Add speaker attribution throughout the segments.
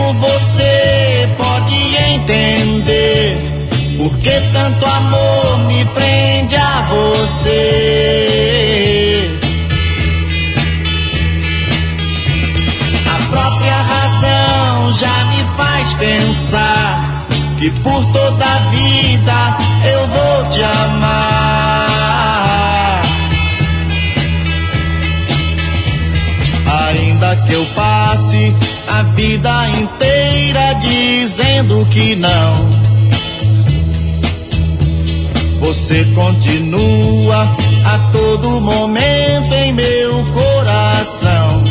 Speaker 1: como você pode entender? Por que tanto amor me prende a você? A própria razão já me faz pensar que por toda a vida eu vou te amar. Ainda que eu passe a vida inteira dizendo que não, você continua a todo momento em meu coração.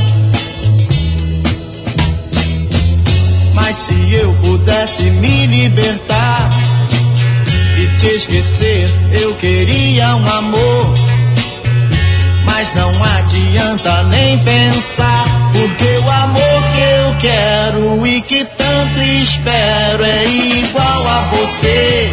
Speaker 1: Mas se eu pudesse me libertar e te esquecer, eu queria um amor. Mas não adianta nem pensar, porque o amor que eu quero e que tanto espero é igual a você.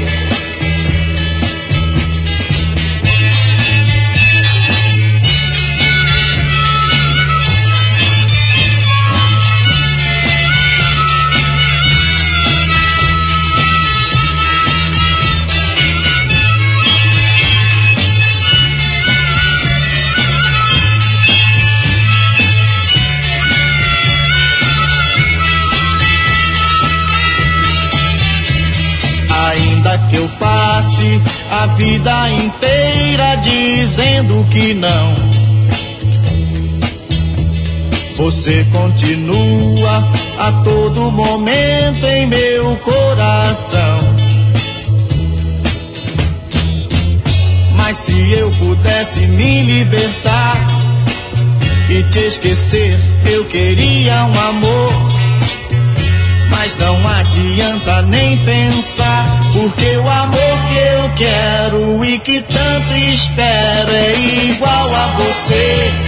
Speaker 1: Ainda que eu passe a vida inteira dizendo que não, você continua a todo momento em meu coração. Mas se eu pudesse me libertar e te esquecer, eu queria um amor. Mas não adianta nem pensar, porque o amor que eu quero e que tanto espero é igual a você.